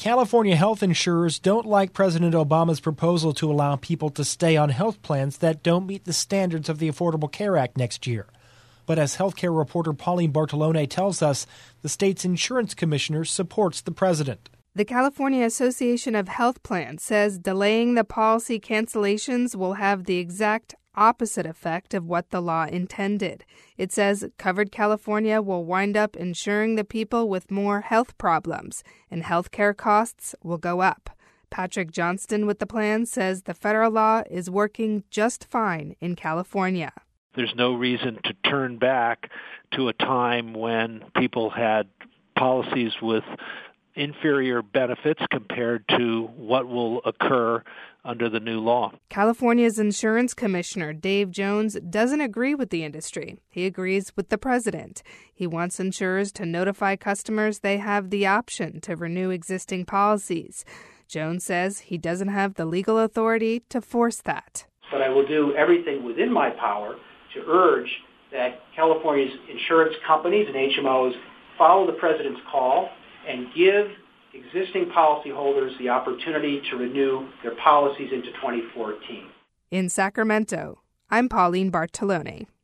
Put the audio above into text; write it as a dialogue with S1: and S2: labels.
S1: California health insurers don't like President Obama's proposal to allow people to stay on health plans that don't meet the standards of the Affordable Care Act next year. But as healthcare reporter Pauline Bartolone tells us, the state's insurance commissioner supports the president.
S2: The California Association of Health Plans says delaying the policy cancellations will have the exact opposite effect of what the law intended. It says Covered California will wind up insuring the people with more health problems, and healthcare costs will go up. Patrick Johnston with the plan says the federal law is working just fine in California.
S3: There's no reason to turn back to a time when people had policies with inferior benefits compared to what will occur under the new law.
S2: California's insurance commissioner, Dave Jones, doesn't agree with the industry. He agrees with the president. He wants insurers to notify customers they have the option to renew existing policies. Jones says he doesn't have the legal authority to force that.
S4: But I will do everything within my power to urge that California's insurance companies and HMOs follow the president's call and give existing policyholders the opportunity to renew their policies into 2014.
S2: In Sacramento, I'm Pauline Bartolone.